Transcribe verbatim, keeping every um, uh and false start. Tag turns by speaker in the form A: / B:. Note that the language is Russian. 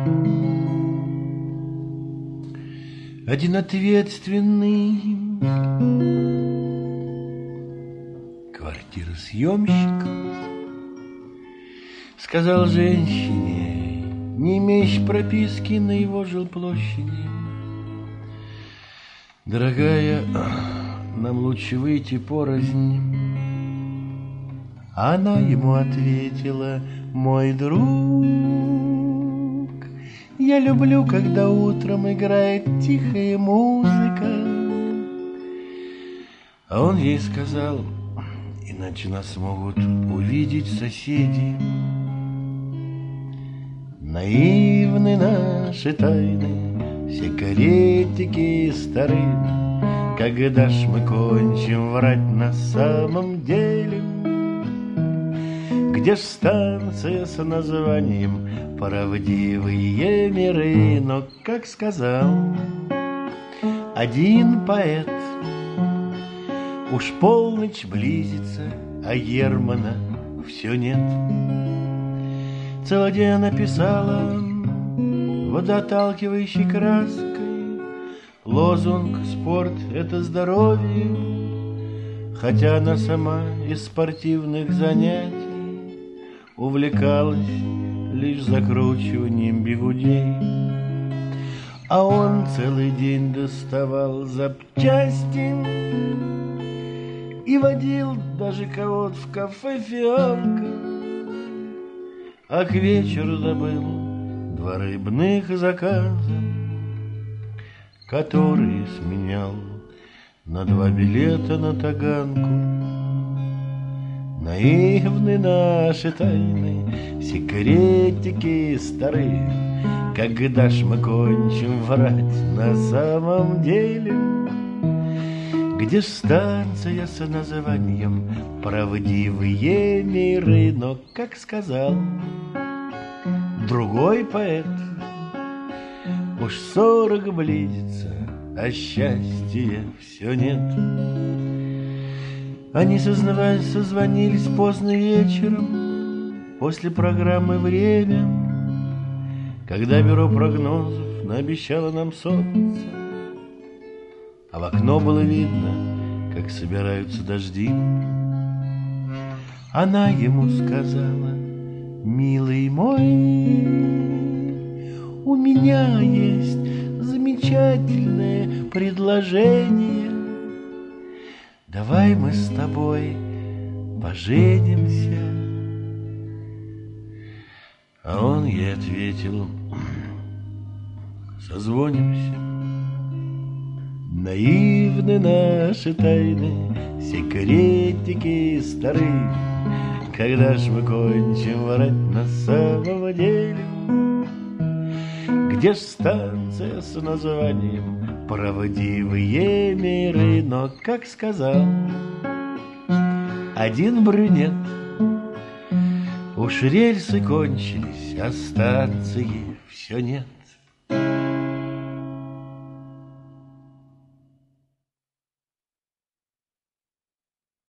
A: Один ответственный квартиросъемщик сказал женщине, не имеющей прописки на его жилплощади: дорогая, нам лучше выйти порознь. Она ему ответила: мой друг, я люблю, когда утром играет тихая музыка. А он ей сказал: иначе нас могут увидеть соседи. Наивны наши тайны, секретики стары. Когда ж мы кончим врать на самом деле? Где ж станция с названием «Правдивые миры»? Но, как сказал один поэт, уж полночь близится, а Германа все нет. Целый день она писала водоотталкивающей краской лозунг «Спорт — это здоровье», хотя она сама из спортивных занятий увлекалась лишь закручиванием бигудей. А он целый день доставал запчасти и водил даже кого-то в кафе «Фиалка», а к вечеру добыл два рыбных заказа, которые сменял на два билета на Таганку. Наивны наши тайны, секретики старые. Когда ж мы кончим врать на самом деле? Где ж станция с названием «Правдивые миры»? Но, как сказал другой поэт, уж сорок близится, а счастья все нет. Они, сознаваясь, созвонились поздно вечером после программы «Время», когда бюро прогнозов наобещало нам солнце, а в окно было видно, как собираются дожди. Она ему сказала: милый мой, у меня есть замечательное предложение. Давай мы с тобой поженимся. А он ей ответил: созвонимся. Наивны наши тайны, секретики старые. Когда ж мы кончим врать на самом деле? Где ж станция с названием «Правдивые миры»? Но, как сказал один брюнет, уж рельсы кончились, а станции все нет.